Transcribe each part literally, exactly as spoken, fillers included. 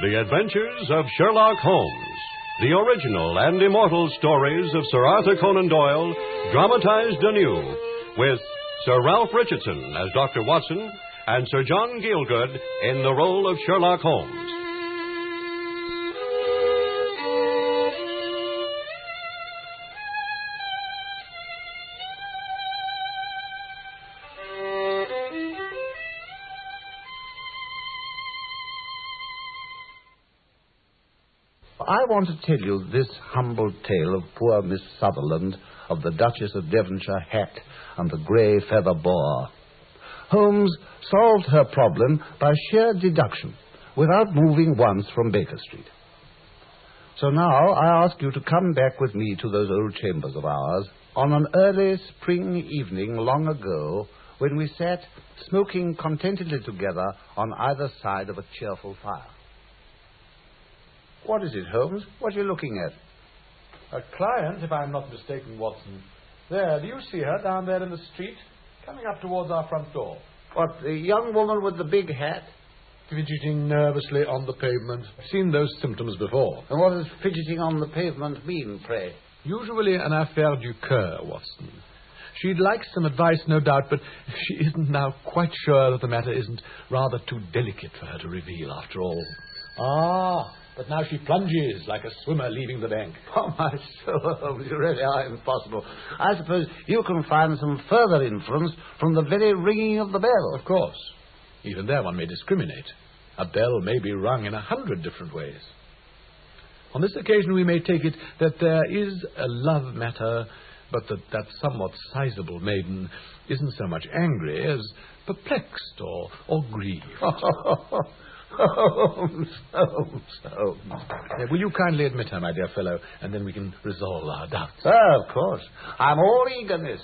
The Adventures of Sherlock Holmes. The original and immortal stories of Sir Arthur Conan Doyle, dramatized anew, with Sir Ralph Richardson as Doctor Watson and Sir John Gielgud in the role of Sherlock Holmes. I want to tell you this humble tale of poor Miss Sutherland, of the Duchess of Devonshire hat and the grey feather boa. Holmes solved her problem by sheer deduction, without moving once from Baker Street. So now I ask you to come back with me to those old chambers of ours on an early spring evening long ago, when we sat smoking contentedly together on either side of a cheerful fire. What is it, Holmes? What are you looking at? A client, if I'm not mistaken, Watson. There, do you see her down there in the street, coming up towards our front door? What, the young woman with the big hat? Fidgeting nervously on the pavement. I've seen those symptoms before. And what does fidgeting on the pavement mean, pray? Usually an affaire du coeur, Watson. She'd like some advice, no doubt, but she isn't now quite sure that the matter isn't rather too delicate for her to reveal, after all. Ah, but now she plunges like a swimmer leaving the bank. Oh, my soul, Holmes, you really are impossible. I suppose you can find some further influence from the very ringing of the bell. Of course. Even there one may discriminate. A bell may be rung in a hundred different ways. On this occasion we may take it that there is a love matter, but that that somewhat sizable maiden isn't so much angry as perplexed or, or grieved. Holmes, Holmes, Holmes. Uh, will you kindly admit her, my dear fellow, and then we can resolve our doubts? Oh, of course. I'm all eagerness.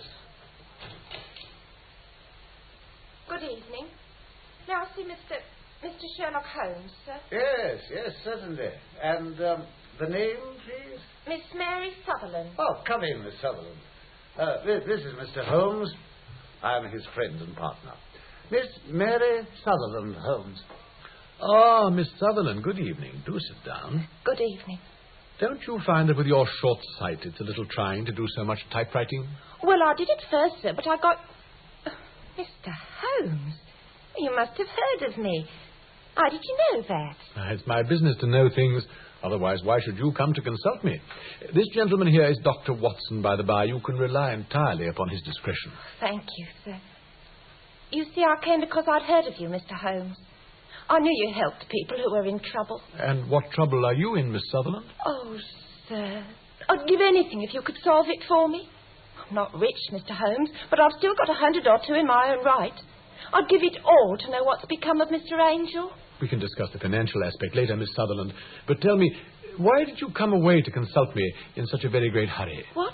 Good evening. May I see Mister Mister Sherlock Holmes, sir? Yes, yes, certainly. And um, the name, please? Miss Mary Sutherland. Oh, come in, Miss Sutherland. Uh, this, this is Mister Holmes. I'm his friend and partner. Miss Mary Sutherland Holmes. Ah, Miss Sutherland, good evening. Do sit down. Good evening. Don't you find that with your short sight it's a little trying to do so much typewriting? Well, I did it first, sir, but I got... Oh, Mister Holmes, you must have heard of me. How did you know that? Ah, it's my business to know things. Otherwise, why should you come to consult me? This gentleman here is Doctor Watson, by the by. You can rely entirely upon his discretion. Thank you, sir. You see, I came because I'd heard of you, Mister Holmes. I knew you helped people who were in trouble. And what trouble are you in, Miss Sutherland? Oh, sir, I'd give anything if you could solve it for me. I'm not rich, Mister Holmes, but I've still got a hundred or two in my own right. I'd give it all to know what's become of Mister Angel. We can discuss the financial aspect later, Miss Sutherland. But tell me, why did you come away to consult me in such a very great hurry? What?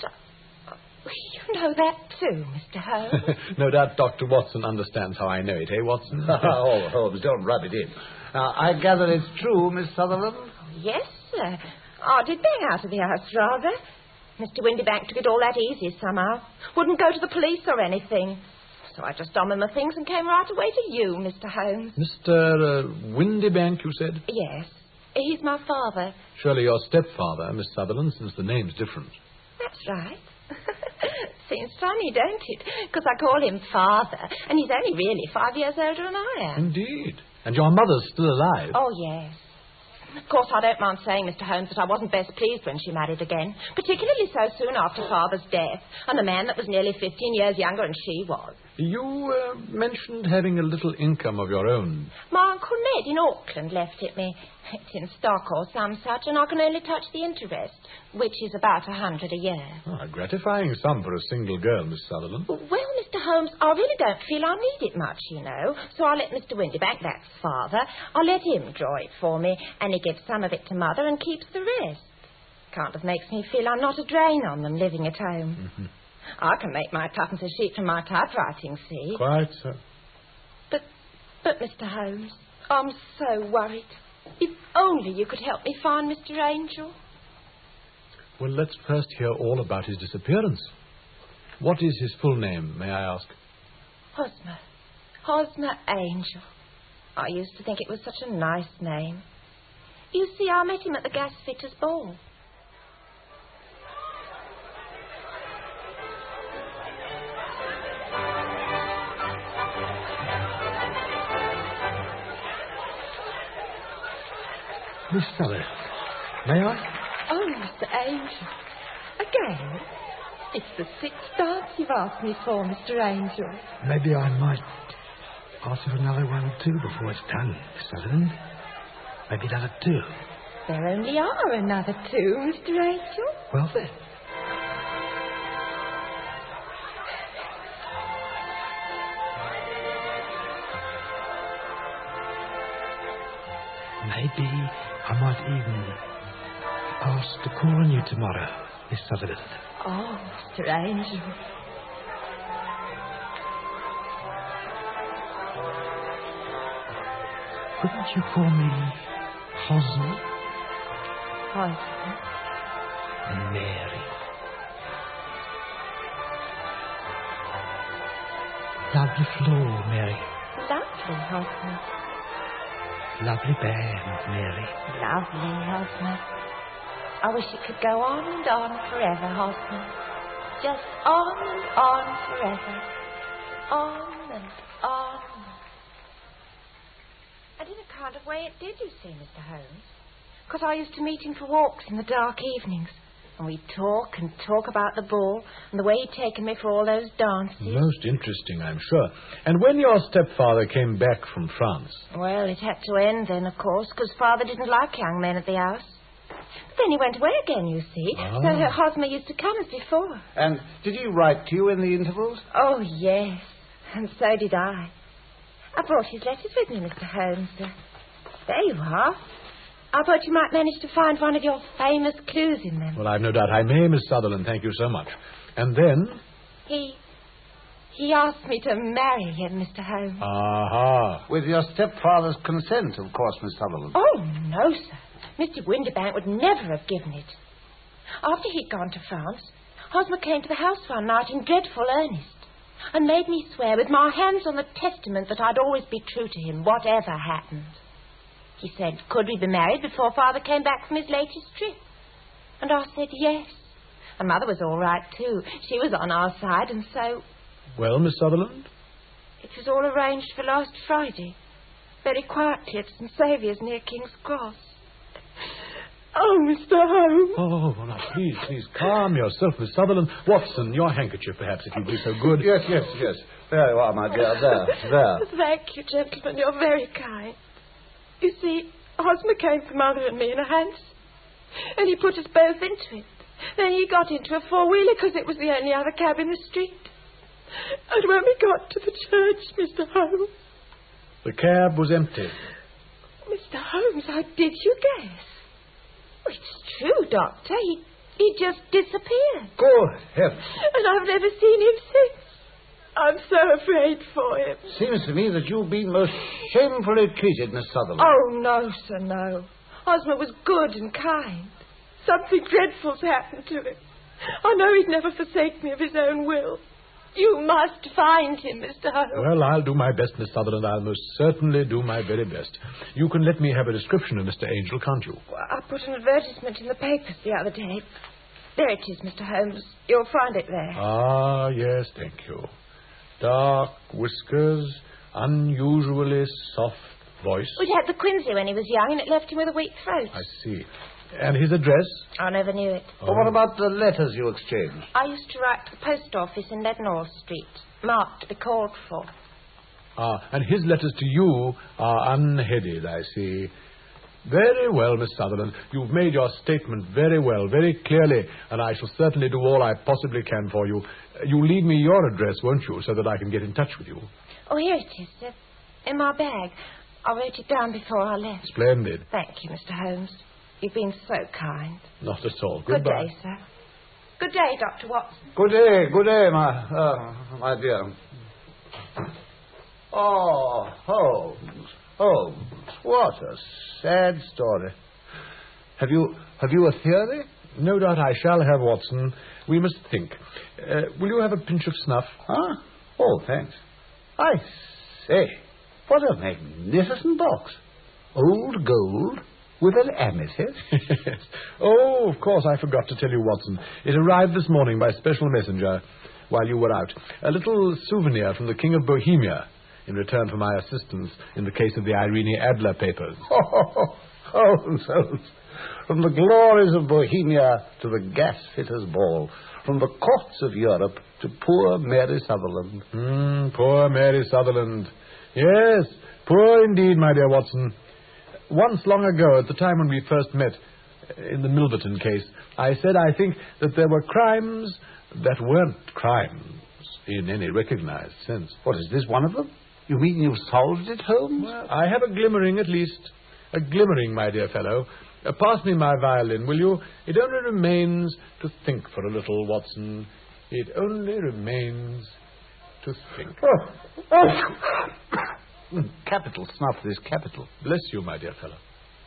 You know that too, Mister Holmes. No doubt Doctor Watson understands how I know it, eh, Watson? Oh, Holmes, don't rub it in. Now, I gather it's true, Miss Sutherland? Yes, sir. I did bang out of the house, rather. Mister Windybank took it all that easy somehow. Wouldn't go to the police or anything. So I just donned my things and came right away to you, Mister Holmes. Mister Uh, Windybank, you said? Yes. He's my father. Surely your stepfather, Miss Sutherland, since the name's different. That's right. Seems funny, don't it? Because I call him father, and he's only really five years older than I am. Indeed. And your mother's still alive? Oh, yes. Of course, I don't mind saying, Mister Holmes, that I wasn't best pleased when she married again, particularly so soon after Father's death, and a man that was nearly fifteen years younger than she was. You uh, mentioned having a little income of your own. My Uncle Ned in Auckland left it me. It's in stock or some such, and I can only touch the interest, which is about a hundred a year. Oh, a gratifying sum for a single girl, Miss Sutherland. Well, Mister Holmes, I really don't feel I need it much, you know. So I let Mister Windybank, that's father, I let him draw it for me, and he gives some of it to Mother and keeps the rest. Kind of makes me feel I'm not a drain on them living at home. Mm-hmm. I can make my tuppence a sheet from my typewriting, see? Quite so. But, but, Mister Holmes, I'm so worried. If only you could help me find Mister Angel. Well, let's first hear all about his disappearance. What is his full name, may I ask? Hosmer. Hosmer Angel. I used to think it was such a nice name. You see, I met him at the gas fitters' ball. Miss Sutherland, may I? Oh, Mister Angel. Again? It's the sixth dance you've asked me for, Mister Angel. Maybe I might ask for another one, too, before it's done, Miss Sutherland. Maybe another two. There only are another two, Mister Angel. Well, then. Maybe I might even ask to call on you tomorrow, Miss Sutherland. Oh, Mister Angel. Couldn't you call me Hosmer? Hosmer? Mary. Lovely floor, Mary. Lovely, Hosmer. Lovely band, Mary. Lovely, Hosmer. I wish it could go on and on forever, Hosmer. Just on and on forever. On and on. And in a kind of way it did, you see, Mister Holmes. Because I used to meet him for walks in the dark evenings. And we'd talk and talk about the ball and the way he'd taken me for all those dances. Most interesting, I'm sure. And when your stepfather came back from France? Well, it had to end then, of course, because Father didn't like young men at the house. But then he went away again, you see. Ah. So her Hosmer used to come as before. And did he write to you in the intervals? Oh, yes. And so did I. I brought his letters with me, Mister Holmes. Uh, there you are. I thought you might manage to find one of your famous clues in them. Well, I've no doubt I may, Miss Sutherland. Thank you so much. And then? He... He asked me to marry him, Mister Holmes. Aha. With your stepfather's consent, of course, Miss Sutherland. Oh, no, sir. Mister Windibank would never have given it. After he'd gone to France, Hosmer came to the house one night in dreadful earnest and made me swear with my hands on the testament that I'd always be true to him, whatever happened. He said, could we be married before Father came back from his latest trip? And I said yes. And Mother was all right, too. She was on our side, and so... Well, Miss Sutherland? It was all arranged for last Friday, very quietly at Saint Saviour's near King's Cross. Oh, Mister Holmes. Oh, now, please, please, calm yourself, Miss Sutherland. Watson, your handkerchief, perhaps, if you'd be so good. Yes, yes, yes. There you are, my dear. There, there. Thank you, gentlemen. You're very kind. You see, Hosmer came for Mother and me in a hansom, and he put us both into it. Then he got into a four-wheeler because it was the only other cab in the street. And when we got to the church, Mister Holmes... The cab was empty. Mister Holmes, how did you guess? Well, it's true, Doctor. He, he just disappeared. Good heavens. And I've never seen him since. I'm so afraid for him. Seems to me that you've been most shamefully treated, Miss Sutherland. Oh, no, sir, no. Hosmer was good and kind. Something dreadful's happened to him. I know he'd never forsake me of his own will. You must find him, Mister Holmes. Well, I'll do my best, Miss Sutherland. I'll most certainly do my very best. You can let me have a description of Mister Angel, can't you? Well, I put an advertisement in the papers the other day. There it is, Mister Holmes. You'll find it there. Ah, yes, thank you. Dark whiskers, unusually soft voice. We'd had the quinsy when he was young, and it left him with a weak throat. I see. And his address? I never knew it. Oh. Well, what about the letters you exchanged? I used to write to the post office in Leadenhall Street, marked to be called for. Ah, and his letters to you are unheaded, I see. Very well, Miss Sutherland. You've made your statement very well, very clearly, and I shall certainly do all I possibly can for you. You'll leave me your address, won't you, so that I can get in touch with you? Oh, here it is, sir. In my bag. I wrote it down before I left. Splendid. Thank you, Mister Holmes. You've been so kind. Not at all. Good Goodbye. day, sir. Good day, Doctor Watson. Good day, good day, my, uh, my dear. Oh, Holmes, Holmes, what a sad story. Have you, have you a theory? No doubt I shall have, Watson. We must think. Uh, will you have a pinch of snuff? Huh? Oh, thanks. I say, what a magnificent box. Old gold, With an amethyst? Yes. Oh, of course, I forgot to tell you, Watson. It arrived this morning by special messenger while you were out. A little souvenir from the King of Bohemia in return for my assistance in the case of the Irene Adler papers. Oh, Holmes, Holmes. From the glories of Bohemia to the gas-fitters' ball, from the courts of Europe to poor Mary Sutherland. Mm, poor Mary Sutherland. Yes, poor indeed, my dear Watson. Once long ago, at the time when we first met, in the Milverton case, I said I think that there were crimes that weren't crimes in any recognized sense. What, is this one of them? You mean you've solved it, Holmes? Well, I have a glimmering, at least. A glimmering, my dear fellow. Uh, pass me my violin, will you? It only remains to think for a little, Watson. It only remains to think. Oh. Oh. Capital snuff is capital. Bless you, my dear fellow.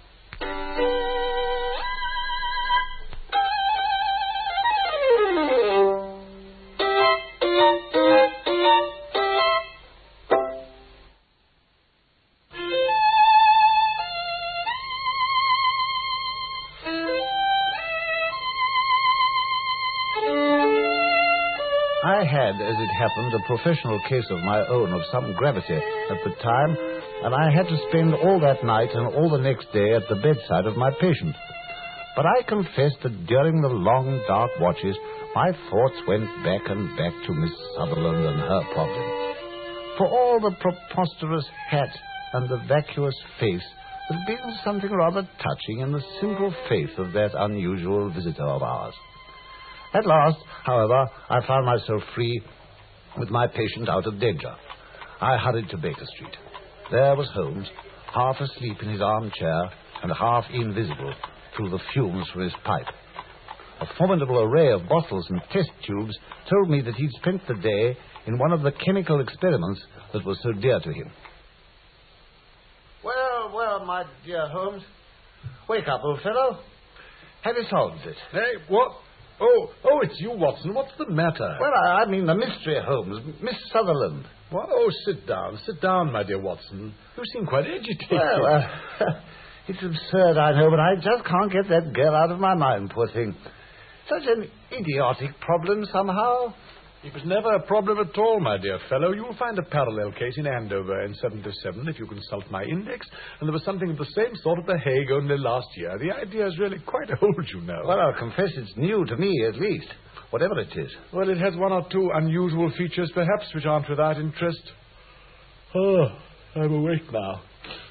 I had, as it happened, a professional case of my own of some gravity at the time, and I had to spend all that night and all the next day at the bedside of my patient. But I confess that during the long, dark watches, my thoughts went back and back to Miss Sutherland and her problem. For all the preposterous hat and the vacuous face, there had been something rather touching in the simple faith of that unusual visitor of ours. At last, however, I found myself free with my patient out of danger. I hurried to Baker Street. There was Holmes, half asleep in his armchair and half invisible through the fumes from his pipe. A formidable array of bottles and test tubes told me that he'd spent the day in one of the chemical experiments that was so dear to him. Well, well, my dear Holmes. Wake up, old fellow. Have you solved it? Hey, what? Oh, oh, it's you, Watson. What's the matter? Well, I, I mean the mystery, Holmes. Miss Sutherland. What? Oh, sit down. Sit down, my dear Watson. You seem quite agitated. Well, uh, it's absurd, I know, but I just can't get that girl out of my mind, poor thing. Such an idiotic problem, somehow. It was never a problem at all, my dear fellow. You will find a parallel case in Andover in seventy-seven if you consult my index, and there was something of the same sort at The Hague only last year. The idea is really quite old, you know. Well, I'll confess it's new to me, at least, whatever it is. Well, it has one or two unusual features, perhaps, which aren't without interest. Oh, I'm awake now.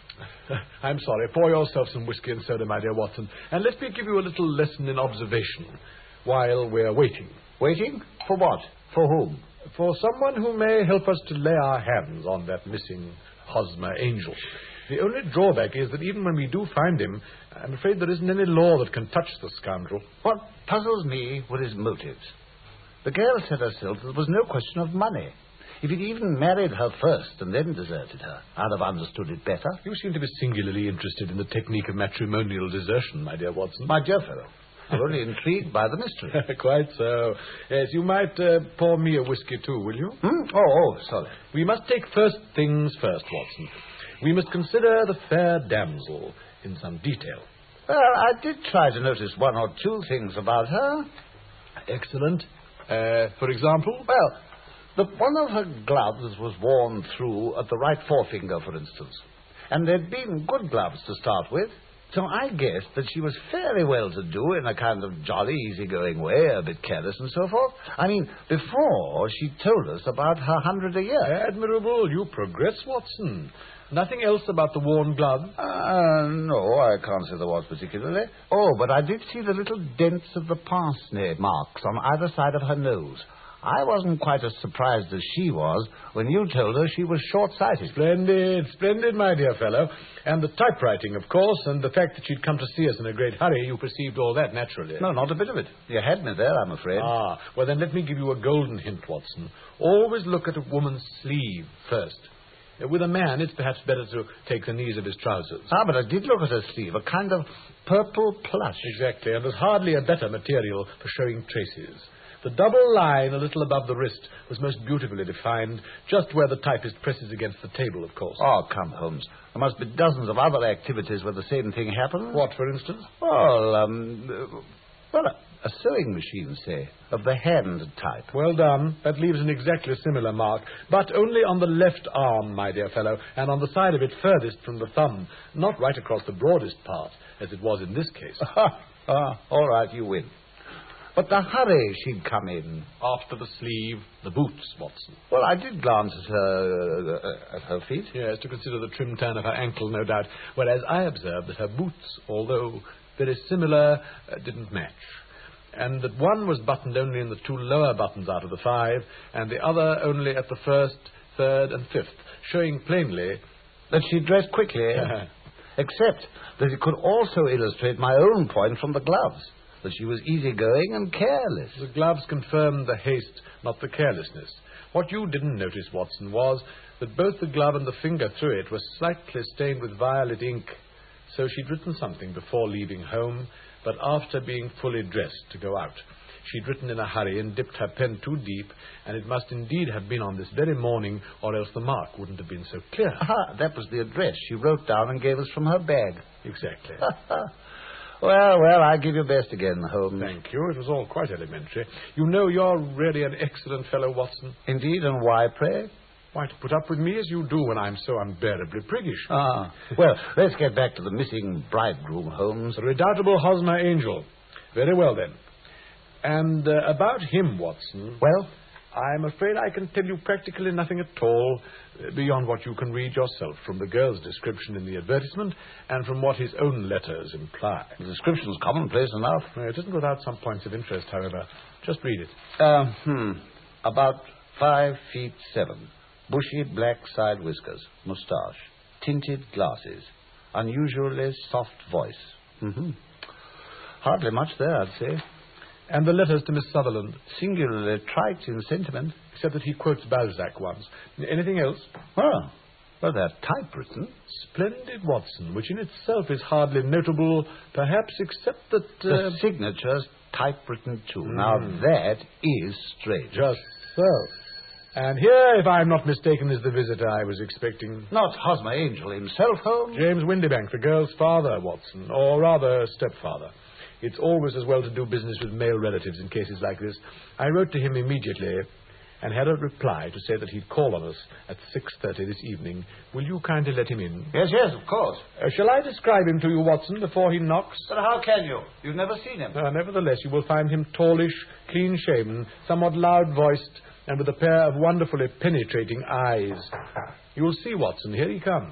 I'm sorry. Pour yourself some whiskey and soda, my dear Watson, and let me give you a little lesson in observation while we're waiting. Waiting? For what? For whom? For someone who may help us to lay our hands on that missing Hosmer angel. The only drawback is that even when we do find him, I'm afraid there isn't any law that can touch the scoundrel. What puzzles me were his motives. The girl said herself there was no question of money. If he'd even married her first and then deserted her, I'd have understood it better. You seem to be singularly interested in the technique of matrimonial desertion, my dear Watson. My dear fellow, I'm only intrigued by the mystery. Quite so. Yes, you might uh, pour me a whiskey too, will you? Hmm? Oh, oh, sorry. We must take first things first, Watson. We must consider the fair damsel in some detail. Well, I did try to notice one or two things about her. Excellent. Uh, for example? Well, the one of her gloves was worn through at the right forefinger, for instance. And there'd been good gloves to start with. So I guessed that she was fairly well-to-do in a kind of jolly, easy-going way, a bit careless and so forth. I mean, before she told us about her hundred a year. Admirable. You progress, Watson. Nothing else about the worn glove? Uh, no, I can't say there was particularly. Oh, but I did see the little dents of the pince-nez marks on either side of her nose. I wasn't quite as surprised as she was when you told her she was short-sighted. Splendid, splendid, my dear fellow. And the typewriting, of course, and the fact that she'd come to see us in a great hurry, you perceived all that naturally. No, not a bit of it. You had me there, I'm afraid. Ah, well then let me give you a golden hint, Watson. Always look at a woman's sleeve first. With a man, it's perhaps better to take the knees of his trousers. Ah, but I did look at her sleeve, a kind of purple plush. Exactly, and there's hardly a better material for showing traces. The double line a little above the wrist was most beautifully defined, just where the typist presses against the table, of course. Oh, come, Holmes. There must be dozens of other activities where the same thing happens. What, for instance? Well, um, uh, well, a, a sewing machine, say, of the hand type. Well done. That leaves an exactly similar mark, but only on the left arm, my dear fellow, and on the side of it furthest from the thumb, not right across the broadest part, as it was in this case. Ah, all right, you win. But the hurry she'd come in. After the sleeve, the boots, Watson. Well, I did glance at her, uh, at her feet. Yes, to consider the trim turn of her ankle, no doubt, whereas I observed that her boots, although very similar, uh, didn't match, and that one was buttoned only in the two lower buttons out of the five, and the other only at the first, third, and fifth, showing plainly that she dressed quickly, eh? Except that it could also illustrate my own point from the gloves, that she was easygoing and careless. The gloves confirmed the haste, not the carelessness. What you didn't notice, Watson, was that both the glove and the finger through it were slightly stained with violet ink. So she'd written something before leaving home, but after being fully dressed to go out. She'd written in a hurry and dipped her pen too deep, and it must indeed have been on this very morning, or else the mark wouldn't have been so clear. Aha, that was the address she wrote down and gave us from her bag. Exactly. Well, well, I give you best again, Holmes. Thank you. It was all quite elementary. You know, you're really an excellent fellow, Watson. Indeed, and why, pray? Why, to put up with me as you do when I'm so unbearably priggish. Ah, well, let's get back to the missing bridegroom, Holmes. The redoubtable Hosmer Angel. Very well, then. And uh, about him, Watson... Well? I'm afraid I can tell you practically nothing at all, uh, beyond what you can read yourself from the girl's description in the advertisement and from what his own letters imply. The description's commonplace enough. Uh, it isn't without some points of interest, however. Just read it. Uh, hmm. About five feet seven. Bushy black side whiskers. Moustache. Tinted glasses. Unusually soft voice. Mm-hmm. Hardly much there, I'd say. And the letters to Miss Sutherland. Singularly trite in sentiment. Except that he quotes Balzac once. Anything else? Oh, well, they're typewritten. Splendid, Watson, which in itself is hardly notable, perhaps, except that... Uh... The signature's typewritten, too. Mm. Now, that is strange. Just so. And here, if I'm not mistaken, is the visitor I was expecting. Not Hosmer Angel himself, Holmes? James Windybank, the girl's father, Watson, or rather, stepfather. It's always as well to do business with male relatives in cases like this. I wrote to him immediately and had a reply to say that he'd call on us at six thirty this evening. Will you kindly let him in? Yes, yes, of course. Uh, shall I describe him to you, Watson, before he knocks? But how can you? You've never seen him. Uh, nevertheless, you will find him tallish, clean-shaven, somewhat loud-voiced, and with a pair of wonderfully penetrating eyes. You'll see, Watson. Here he comes.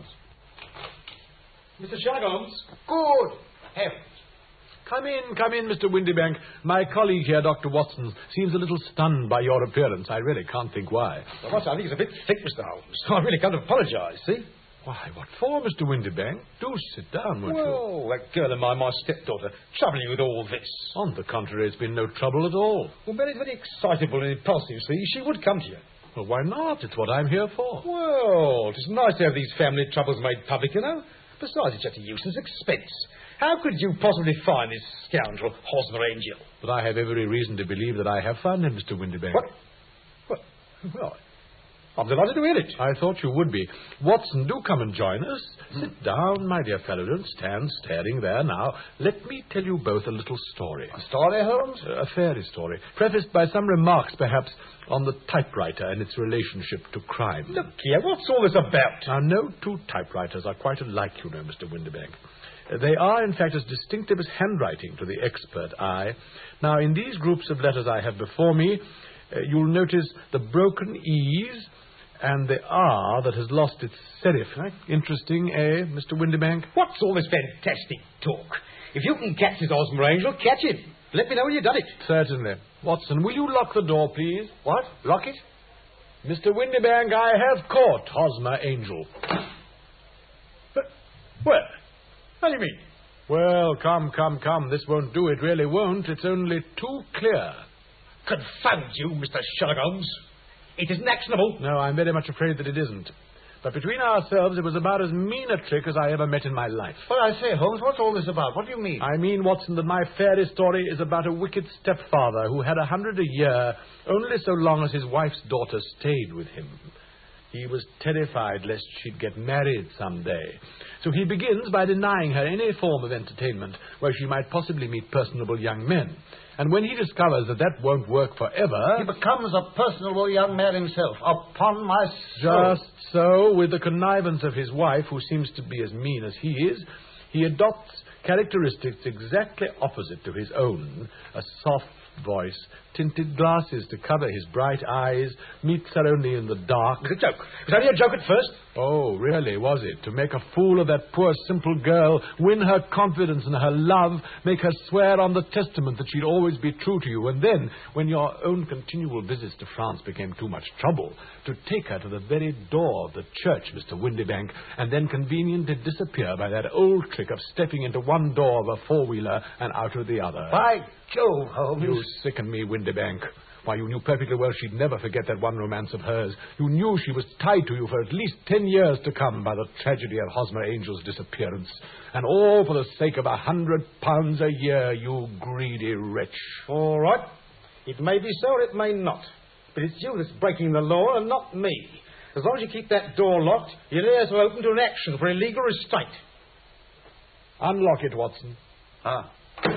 Mister Sherlock Holmes. Good heavens. Come in, come in, Mister Windybank. My colleague here, Doctor Watson, seems a little stunned by your appearance. I really can't think why. Well, Watson, I think it's a bit thick, Mister Holmes. I really can't apologise, see? Why, what for, Mister Windybank? Do sit down, won't well, you? Well, that girl of mine, my stepdaughter, troubling you with all this. On the contrary, it's been no trouble at all. Well, Mary's very excitable and impulsive, see? She would come to you. Well, why not? It's what I'm here for. Well, it's nice to have these family troubles made public, you know. Besides, it's just a useless expense. How could you possibly find this scoundrel, Hosmer Angel? But I have every reason to believe that I have found him, Mister Windybank. What? What? Well, I'm delighted to hear it. I thought you would be. Watson, do come and join us. Hmm. Sit down, my dear fellow. Don't stand staring there now. Let me tell you both a little story. A story, Holmes? Uh, a fairy story, prefaced by some remarks, perhaps, on the typewriter and its relationship to crime. Look here, what's all this about? Now, no two typewriters are quite alike, you know, Mister Windybank. They are, in fact, as distinctive as handwriting to the expert eye. Now, in these groups of letters I have before me, uh, you'll notice the broken E's and the R that has lost its serif. Right? Interesting, eh, Mister Windybank? What's all this fantastic talk? If you can catch this Hosmer Angel, catch him. Let me know when you've done it. Certainly. Watson, will you lock the door, please? What? Lock it? Mister Windybank, I have caught Hosmer Angel. But, where? What do you mean? Well, come, come, come. This won't do. It really won't. It's only too clear. Confound you, Mister Sherlock Holmes. It isn't actionable. No, I'm very much afraid that it isn't. But between ourselves, it was about as mean a trick as I ever met in my life. But I say, Holmes, what's all this about? What do you mean? I mean, Watson, that my fairy story is about a wicked stepfather who had a hundred a year only so long as his wife's daughter stayed with him. He was terrified lest she'd get married someday. So he begins by denying her any form of entertainment where she might possibly meet personable young men. And when he discovers that that won't work forever... He becomes a personable young man himself, upon my soul. Just so, with the connivance of his wife, who seems to be as mean as he is, he adopts characteristics exactly opposite to his own. A soft voice, tinted glasses to cover his bright eyes, meets her only in the dark. It was a joke. It was only a joke at first. Oh, really, was it? To make a fool of that poor, simple girl, win her confidence and her love, make her swear on the testament that she'd always be true to you, and then, when your own continual visits to France became too much trouble, to take her to the very door of the church, Mister Windybank, and then conveniently disappear by that old trick of stepping into one door of a four-wheeler and out of the other. By Jove, Holmes. You sicken me, Windybank. Why, you knew perfectly well she'd never forget that one romance of hers. You knew she was tied to you for at least ten years to come by the tragedy of Hosmer Angel's disappearance. And all for the sake of a hundred pounds a year, you greedy wretch. All right. It may be so or it may not. But it's you that's breaking the law and not me. As long as you keep that door locked, your ears are open to an action for illegal restraint. Unlock it, Watson. Ah.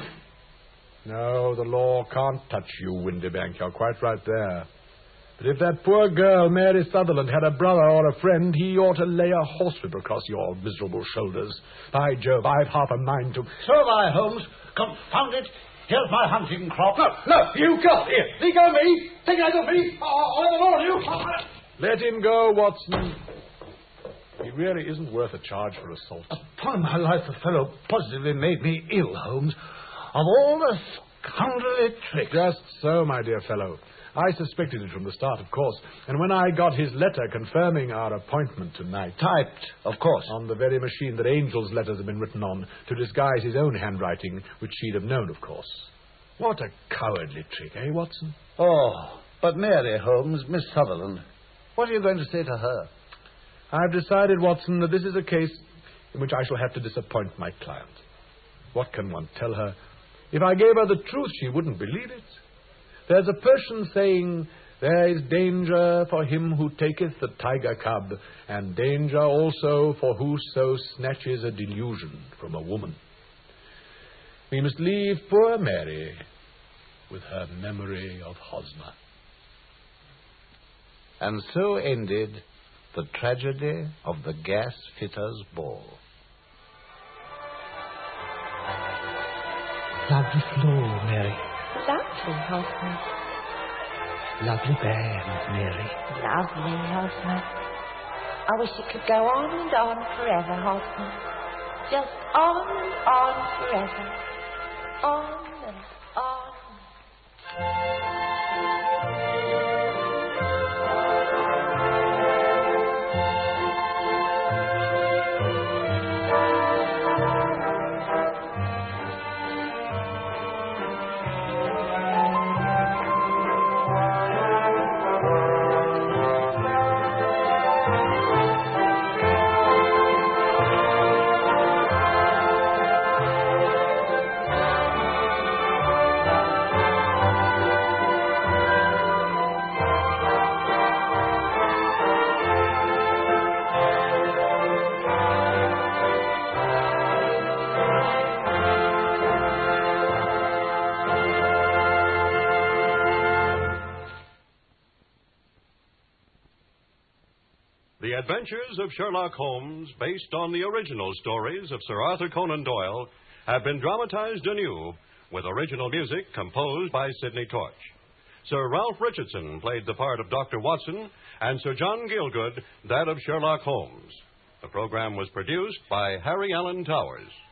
No, the law can't touch you, Windybank. You're quite right there. But if that poor girl, Mary Sutherland, had a brother or a friend, he ought to lay a horsewhip across your miserable shoulders. By Jove, I've half a mind to... So have I, Holmes. Confound it. Here's my hunting crop. No, no, you can't. Here, let go of me. Take it off me. Oh, I'm all of you. Let him go, Watson. He really isn't worth a charge for assault. Upon my life, the fellow positively made me ill, Holmes. Of all the scoundrelly tricks. Just so, my dear fellow. I suspected it from the start, of course. And when I got his letter confirming our appointment tonight... Typed, of course. On the very machine that Angel's letters have been written on, to disguise his own handwriting, which she'd have known, of course. What a cowardly trick, eh, Watson? Oh, but Mary, Holmes, Miss Sutherland, what are you going to say to her? I've decided, Watson, that this is a case in which I shall have to disappoint my client. What can one tell her? If I gave her the truth, she wouldn't believe it. There's a Persian saying, there is danger for him who taketh the tiger cub, and danger also for whoso snatches a delusion from a woman. We must leave poor Mary with her memory of Hosmer. And so ended the tragedy of the gas fitter's ball. Lovely floor, Mary. Lovely, Hosmer. Lovely band, Mary. Lovely, Hosmer. I wish it could go on and on forever, Hosmer. Just on and on forever. On and on. The Adventures of Sherlock Holmes, based on the original stories of Sir Arthur Conan Doyle, have been dramatized anew with original music composed by Sidney Torch. Sir Ralph Richardson played the part of Doctor Watson, and Sir John Gielgud that of Sherlock Holmes. The program was produced by Harry Allen Towers.